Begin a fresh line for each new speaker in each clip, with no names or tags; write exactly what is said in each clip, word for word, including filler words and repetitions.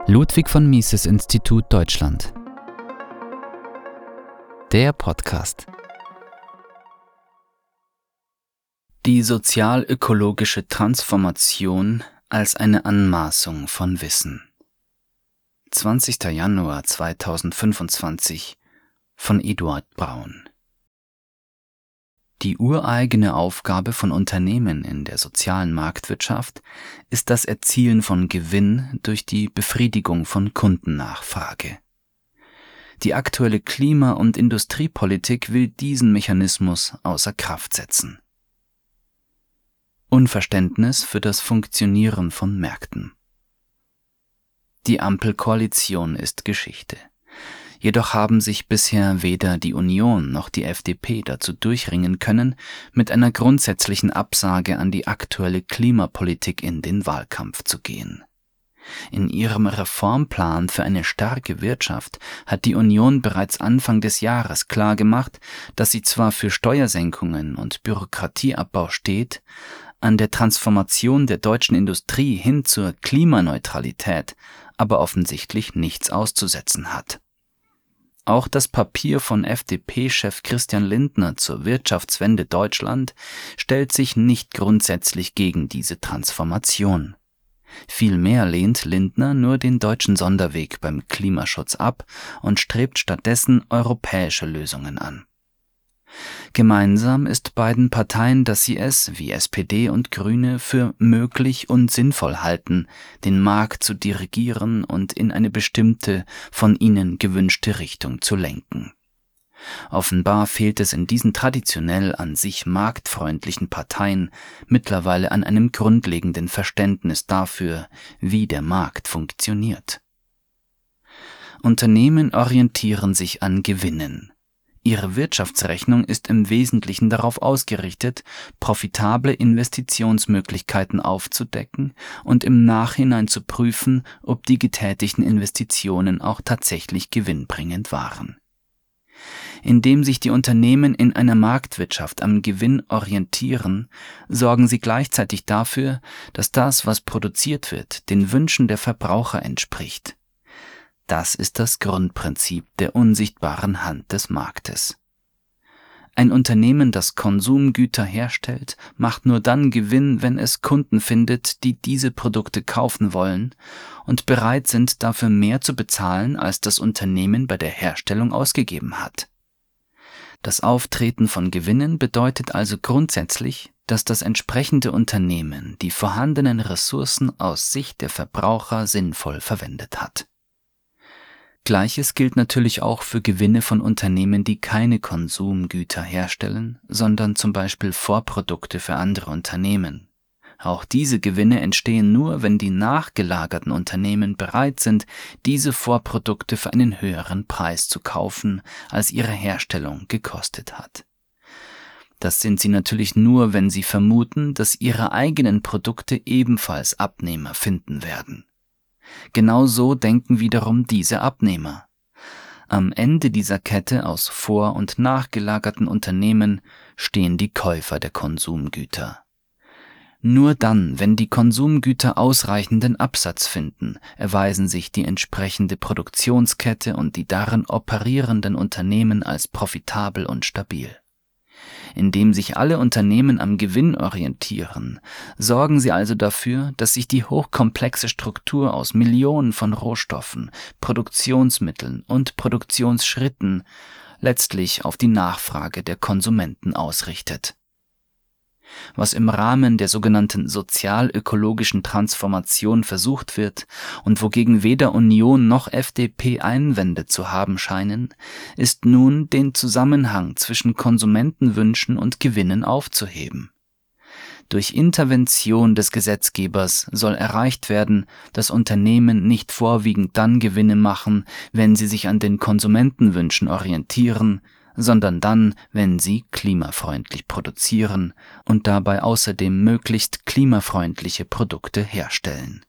Ludwig von Mises Institut Deutschland. Der Podcast. Die sozial-ökologische Transformation als eine Anmaßung von Wissen. zwanzigster Januar zweitausendfünfundzwanzig von Eduard Braun. Die ureigene Aufgabe von Unternehmen in der sozialen Marktwirtschaft ist das Erzielen von Gewinn durch die Befriedigung von Kundennachfrage. Die aktuelle Klima- und Industriepolitik will diesen Mechanismus außer Kraft setzen. Unverständnis für das Funktionieren von Märkten. Die Ampelkoalition ist Geschichte. Jedoch haben sich bisher weder die Union noch die F D P dazu durchringen können, mit einer grundsätzlichen Absage an die aktuelle Klimapolitik in den Wahlkampf zu gehen. In ihrem Reformplan für eine starke Wirtschaft hat die Union bereits Anfang des Jahres klargemacht, dass sie zwar für Steuersenkungen und Bürokratieabbau steht, an der Transformation der deutschen Industrie hin zur Klimaneutralität aber offensichtlich nichts auszusetzen hat. Auch das Papier von F D P-Chef Christian Lindner zur Wirtschaftswende Deutschland stellt sich nicht grundsätzlich gegen diese Transformation. Vielmehr lehnt Lindner nur den deutschen Sonderweg beim Klimaschutz ab und strebt stattdessen europäische Lösungen an. Gemeinsam ist beiden Parteien, dass sie es, wie S P D und Grüne, für möglich und sinnvoll halten, den Markt zu dirigieren und in eine bestimmte, von ihnen gewünschte Richtung zu lenken. Offenbar fehlt es in diesen traditionell an sich marktfreundlichen Parteien mittlerweile an einem grundlegenden Verständnis dafür, wie der Markt funktioniert. Unternehmen orientieren sich an Gewinnen. Ihre Wirtschaftsrechnung ist im Wesentlichen darauf ausgerichtet, profitable Investitionsmöglichkeiten aufzudecken und im Nachhinein zu prüfen, ob die getätigten Investitionen auch tatsächlich gewinnbringend waren. Indem sich die Unternehmen in einer Marktwirtschaft am Gewinn orientieren, sorgen sie gleichzeitig dafür, dass das, was produziert wird, den Wünschen der Verbraucher entspricht. Das ist das Grundprinzip der unsichtbaren Hand des Marktes. Ein Unternehmen, das Konsumgüter herstellt, macht nur dann Gewinn, wenn es Kunden findet, die diese Produkte kaufen wollen und bereit sind, dafür mehr zu bezahlen, als das Unternehmen bei der Herstellung ausgegeben hat. Das Auftreten von Gewinnen bedeutet also grundsätzlich, dass das entsprechende Unternehmen die vorhandenen Ressourcen aus Sicht der Verbraucher sinnvoll verwendet hat. Gleiches gilt natürlich auch für Gewinne von Unternehmen, die keine Konsumgüter herstellen, sondern zum Beispiel Vorprodukte für andere Unternehmen. Auch diese Gewinne entstehen nur, wenn die nachgelagerten Unternehmen bereit sind, diese Vorprodukte für einen höheren Preis zu kaufen, als ihre Herstellung gekostet hat. Das sind sie natürlich nur, wenn sie vermuten, dass ihre eigenen Produkte ebenfalls Abnehmer finden werden. Genau so denken wiederum diese Abnehmer. Am Ende dieser Kette aus vor- und nachgelagerten Unternehmen stehen die Käufer der Konsumgüter. Nur dann, wenn die Konsumgüter ausreichenden Absatz finden, erweisen sich die entsprechende Produktionskette und die darin operierenden Unternehmen als profitabel und stabil. Indem sich alle Unternehmen am Gewinn orientieren, sorgen sie also dafür, dass sich die hochkomplexe Struktur aus Millionen von Rohstoffen, Produktionsmitteln und Produktionsschritten letztlich auf die Nachfrage der Konsumenten ausrichtet. Was im Rahmen der sogenannten sozial-ökologischen Transformation versucht wird und wogegen weder Union noch F D P Einwände zu haben scheinen, ist nun, den Zusammenhang zwischen Konsumentenwünschen und Gewinnen aufzuheben. Durch Intervention des Gesetzgebers soll erreicht werden, dass Unternehmen nicht vorwiegend dann Gewinne machen, wenn sie sich an den Konsumentenwünschen orientieren, sondern dann, wenn sie klimafreundlich produzieren und dabei außerdem möglichst klimafreundliche Produkte herstellen.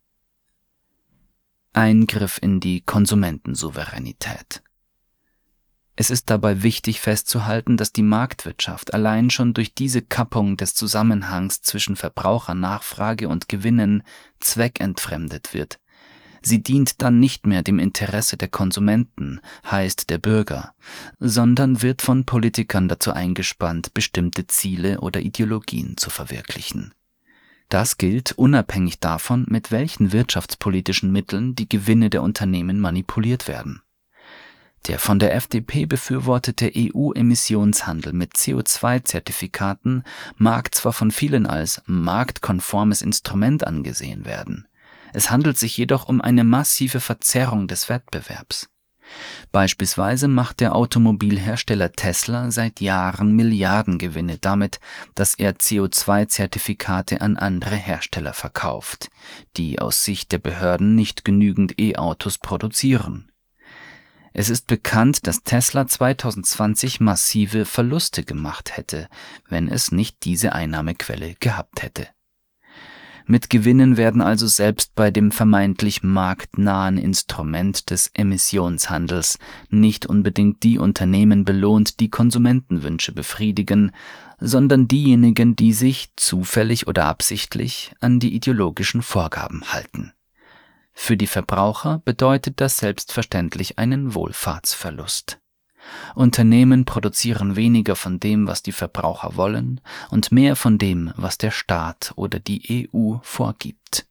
Eingriff in die Konsumentensouveränität. Es ist dabei wichtig festzuhalten, dass die Marktwirtschaft allein schon durch diese Kappung des Zusammenhangs zwischen Verbrauchernachfrage und Gewinnen zweckentfremdet wird. Sie dient dann nicht mehr dem Interesse der Konsumenten, heißt der Bürger, sondern wird von Politikern dazu eingespannt, bestimmte Ziele oder Ideologien zu verwirklichen. Das gilt unabhängig davon, mit welchen wirtschaftspolitischen Mitteln die Gewinne der Unternehmen manipuliert werden. Der von der F D P befürwortete E U-Emissionshandel mit C O zwei Zertifikaten mag zwar von vielen als marktkonformes Instrument angesehen werden, es handelt sich jedoch um eine massive Verzerrung des Wettbewerbs. Beispielsweise macht der Automobilhersteller Tesla seit Jahren Milliardengewinne damit, dass er C O zwei Zertifikate an andere Hersteller verkauft, die aus Sicht der Behörden nicht genügend E-Autos produzieren. Es ist bekannt, dass Tesla zwanzig zwanzig massive Verluste gemacht hätte, wenn es nicht diese Einnahmequelle gehabt hätte. Mit Gewinnen werden also selbst bei dem vermeintlich marktnahen Instrument des Emissionshandels nicht unbedingt die Unternehmen belohnt, die Konsumentenwünsche befriedigen, sondern diejenigen, die sich, zufällig oder absichtlich, an die ideologischen Vorgaben halten. Für die Verbraucher bedeutet das selbstverständlich einen Wohlfahrtsverlust. Unternehmen produzieren weniger von dem, was die Verbraucher wollen, und mehr von dem, was der Staat oder die E U vorgibt.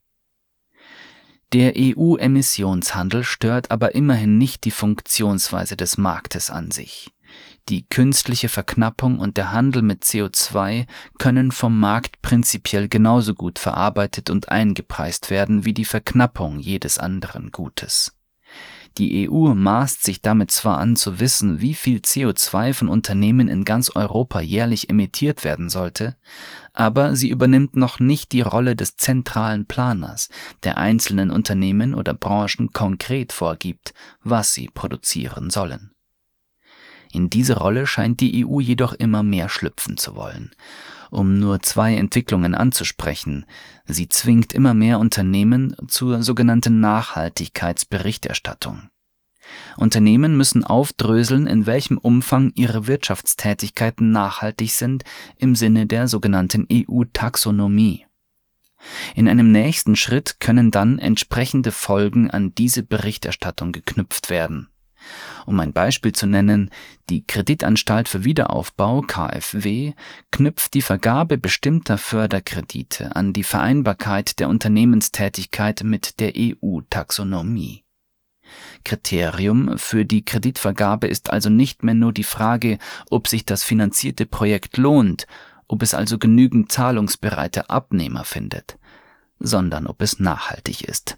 Der E U-Emissionshandel stört aber immerhin nicht die Funktionsweise des Marktes an sich. Die künstliche Verknappung und der Handel mit C O zwei können vom Markt prinzipiell genauso gut verarbeitet und eingepreist werden wie die Verknappung jedes anderen Gutes. Die E U maßt sich damit zwar an zu wissen, wie viel C O zwei von Unternehmen in ganz Europa jährlich emittiert werden sollte, aber sie übernimmt noch nicht die Rolle des zentralen Planers, der einzelnen Unternehmen oder Branchen konkret vorgibt, was sie produzieren sollen. In diese Rolle scheint die E U jedoch immer mehr schlüpfen zu wollen. Um nur zwei Entwicklungen anzusprechen: Sie zwingt immer mehr Unternehmen zur sogenannten Nachhaltigkeitsberichterstattung. Unternehmen müssen aufdröseln, in welchem Umfang ihre Wirtschaftstätigkeiten nachhaltig sind, im Sinne der sogenannten E U-Taxonomie. In einem nächsten Schritt können dann entsprechende Folgen an diese Berichterstattung geknüpft werden. Um ein Beispiel zu nennen: Die Kreditanstalt für Wiederaufbau K f W knüpft die Vergabe bestimmter Förderkredite an die Vereinbarkeit der Unternehmenstätigkeit mit der E U-Taxonomie. Kriterium für die Kreditvergabe ist also nicht mehr nur die Frage, ob sich das finanzierte Projekt lohnt, ob es also genügend zahlungsbereite Abnehmer findet, sondern ob es nachhaltig ist.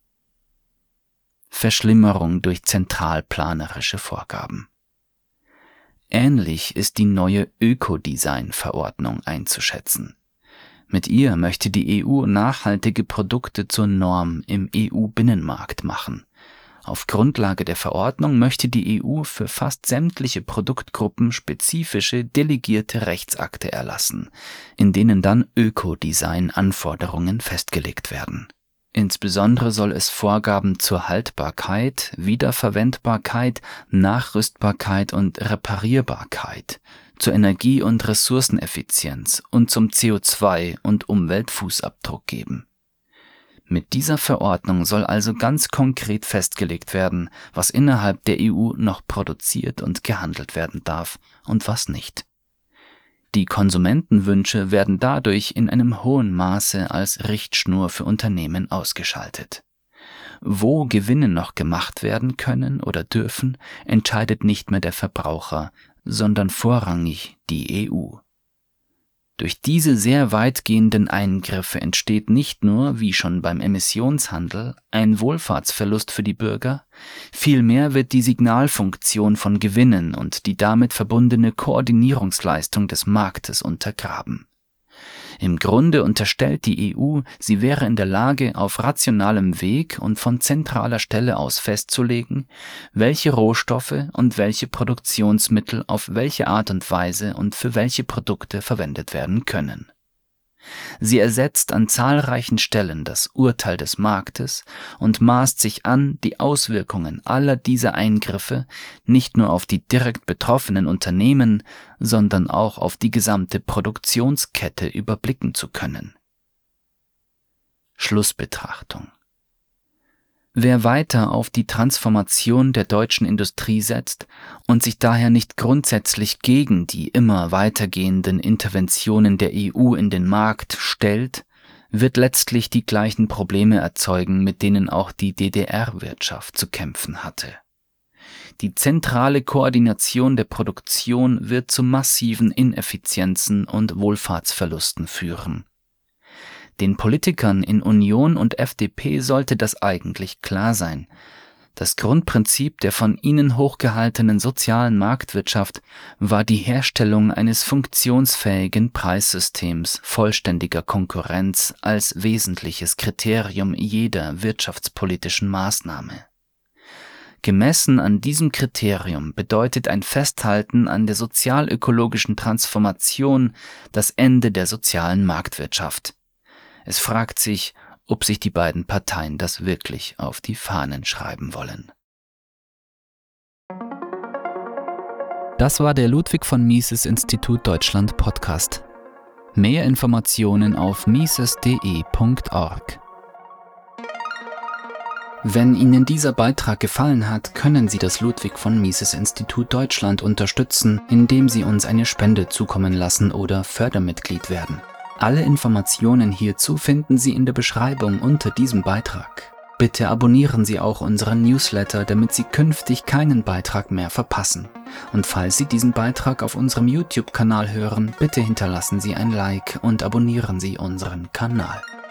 Verschlimmerung durch zentralplanerische Vorgaben. Ähnlich ist die neue Ökodesign-Verordnung einzuschätzen. Mit ihr möchte die E U nachhaltige Produkte zur Norm im E U-Binnenmarkt machen. Auf Grundlage der Verordnung möchte die E U für fast sämtliche Produktgruppen spezifische delegierte Rechtsakte erlassen, in denen dann Ökodesign-Anforderungen festgelegt werden. Insbesondere soll es Vorgaben zur Haltbarkeit, Wiederverwendbarkeit, Nachrüstbarkeit und Reparierbarkeit, zur Energie- und Ressourceneffizienz und zum C O zwei- und Umweltfußabdruck geben. Mit dieser Verordnung soll also ganz konkret festgelegt werden, was innerhalb der E U noch produziert und gehandelt werden darf und was nicht. Die Konsumentenwünsche werden dadurch in einem hohen Maße als Richtschnur für Unternehmen ausgeschaltet. Wo Gewinne noch gemacht werden können oder dürfen, entscheidet nicht mehr der Verbraucher, sondern vorrangig die E U. Durch diese sehr weitgehenden Eingriffe entsteht nicht nur, wie schon beim Emissionshandel, ein Wohlfahrtsverlust für die Bürger, vielmehr wird die Signalfunktion von Gewinnen und die damit verbundene Koordinierungsleistung des Marktes untergraben. Im Grunde unterstellt die E U, sie wäre in der Lage, auf rationalem Weg und von zentraler Stelle aus festzulegen, welche Rohstoffe und welche Produktionsmittel auf welche Art und Weise und für welche Produkte verwendet werden können. Sie ersetzt an zahlreichen Stellen das Urteil des Marktes und maßt sich an, die Auswirkungen aller dieser Eingriffe nicht nur auf die direkt betroffenen Unternehmen, sondern auch auf die gesamte Produktionskette überblicken zu können. Schlussbetrachtung. Wer weiter auf die Transformation der deutschen Industrie setzt und sich daher nicht grundsätzlich gegen die immer weitergehenden Interventionen der E U in den Markt stellt, wird letztlich die gleichen Probleme erzeugen, mit denen auch die D D R-Wirtschaft zu kämpfen hatte. Die zentrale Koordination der Produktion wird zu massiven Ineffizienzen und Wohlfahrtsverlusten führen. Den Politikern in Union und F D P sollte das eigentlich klar sein. Das Grundprinzip der von ihnen hochgehaltenen sozialen Marktwirtschaft war die Herstellung eines funktionsfähigen Preissystems vollständiger Konkurrenz als wesentliches Kriterium jeder wirtschaftspolitischen Maßnahme. Gemessen an diesem Kriterium bedeutet ein Festhalten an der sozialökologischen Transformation das Ende der sozialen Marktwirtschaft. Es fragt sich, ob sich die beiden Parteien das wirklich auf die Fahnen schreiben wollen. Das war der Ludwig von Mises Institut Deutschland Podcast. Mehr Informationen auf mises punkt de punkt org. Wenn Ihnen dieser Beitrag gefallen hat, können Sie das Ludwig von Mises Institut Deutschland unterstützen, indem Sie uns eine Spende zukommen lassen oder Fördermitglied werden. Alle Informationen hierzu finden Sie in der Beschreibung unter diesem Beitrag. Bitte abonnieren Sie auch unseren Newsletter, damit Sie künftig keinen Beitrag mehr verpassen. Und falls Sie diesen Beitrag auf unserem YouTube-Kanal hören, bitte hinterlassen Sie ein Like und abonnieren Sie unseren Kanal.